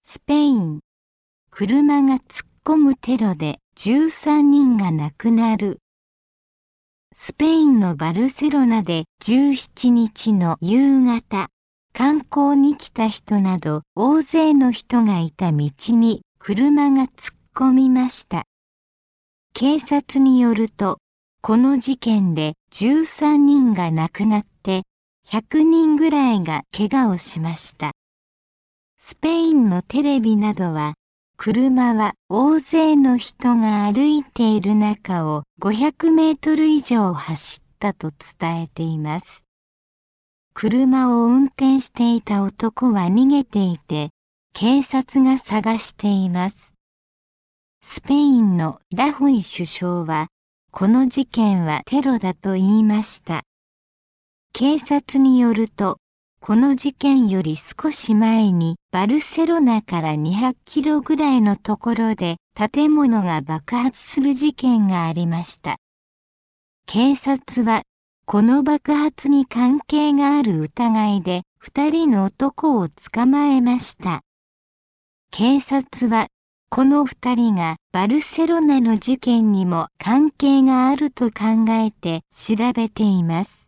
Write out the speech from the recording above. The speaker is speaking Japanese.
スペイン。車が突っ込むテロで13人が亡くなる。スペインのバルセロナで17日の夕方、観光に来た人など大勢の人がいた道に車が突っ込みました。警察によると、この事件で13人が亡くなって100人ぐらいが怪我をしました。スペインのテレビなどは、車は大勢の人が歩いている中を500メートル以上走ったと伝えています。車を運転していた男は逃げていて、警察が探しています。スペインのラホイ首相は、この事件はテロだと言いました。警察によると、この事件より少し前にバルセロナから200キロぐらいのところで建物が爆発する事件がありました。警察はこの爆発に関係がある疑いで2人の男を捕まえました。警察はこの2人がバルセロナの事件にも関係があると考えて調べています。